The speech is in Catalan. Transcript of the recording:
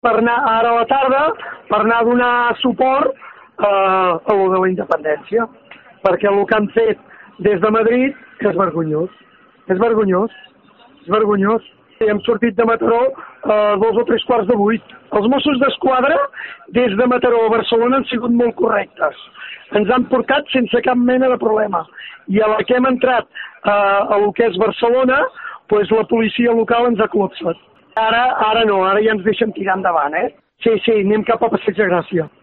per anar ara a la tarda, per anar a donar suport a lo de la independència, perquè el que han fet des de Madrid és vergonyós, és vergonyós, és vergonyós. Hem sortit de Mataró a 2 o 3 quarts de 8. Els Mossos d'Esquadra des de Mataró a Barcelona han sigut molt correctes. Ens han portat sense cap mena de problema. I a la que hem entrat a lo que és Barcelona, doncs la policia local ens ha col·lapsat. Ara no, ara ja ens deixen tirar endavant, Sí, anem cap a Passeig de Gràcia.